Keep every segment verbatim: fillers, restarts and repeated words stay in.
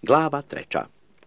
Glava treća.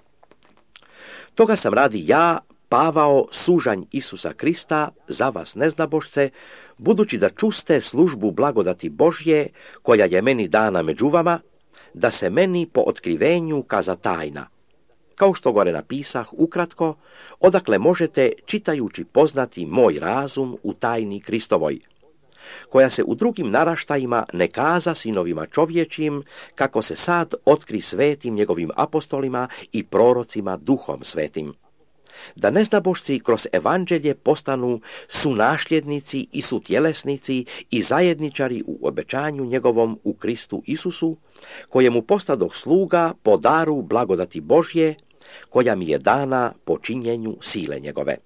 Toga sam radi ja, Pavao, sužanj Isusa Krista, za vas neznabošce, budući da čuste službu blagodati Božje, koja je meni dana među vama, da se meni po otkrivenju kaza tajna. Kao što gore napisah ukratko, odakle možete, čitajući, poznati moj razum u tajni Kristovoj, koja se u drugim naraštajima ne kaza sinovima čovječim, kako se sad otkri svetim njegovim apostolima i prorocima duhom svetim. Da neznabošci kroz evanđelje postanu sunašljednici i sutjelesnici i zajedničari u obećanju njegovom u Kristu Isusu, kojemu postadoh sluga po daru blagodati Božje, koja mi je dana po činjenju sile njegove.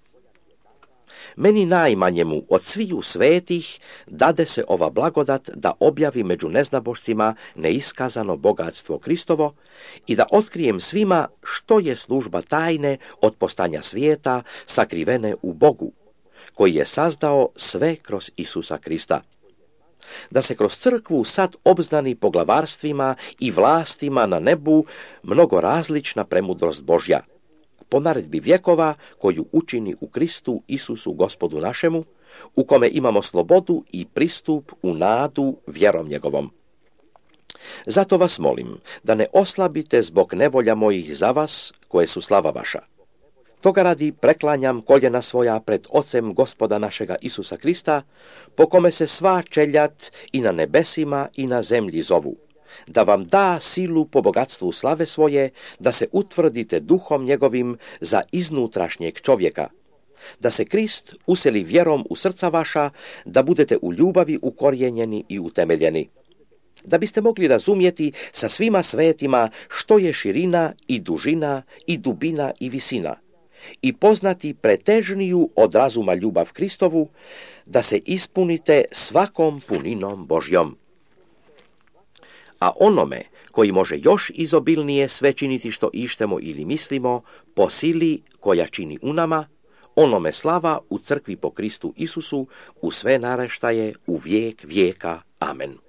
Meni najmanjemu od sviju svetih dade se ova blagodat da objavi među neznabošcima neiskazano bogatstvo Kristovo i da otkrijem svima što je služba tajne od postanja svijeta sakrivene u Bogu, koji je sazdao sve kroz Isusa Krista. Da se kroz crkvu sad obznani poglavarstvima i vlastima na nebu mnogo različna premudrost Božja, po naredbi vjekova koju učini u Kristu Isusu Gospodu našemu, u kome imamo slobodu i pristup u nadu vjerom njegovom. Zato vas molim da ne oslabite zbog nevolja mojih za vas, koje su slava vaša. Toga radi preklanjam koljena svoja pred Ocem Gospoda našega Isusa Krista, po kome se sva čeljat i na nebesima i na zemlji zovu, da vam da silu po bogatstvu slave svoje, da se utvrdite duhom njegovim za iznutrašnjeg čovjeka, da se Krist useli vjerom u srca vaša, da budete u ljubavi ukorijenjeni i utemeljeni, da biste mogli razumjeti sa svima svetima što je širina i dužina i dubina i visina, i poznati pretežniju od razuma ljubav Kristovu, da se ispunite svakom puninom Božjom. A onome koji može još izobilnije sve činiti što ištemo ili mislimo, po sili koja čini u nama, onome slava u crkvi po Kristu Isusu, u sve naraštaje, u vijek vijeka. Amen.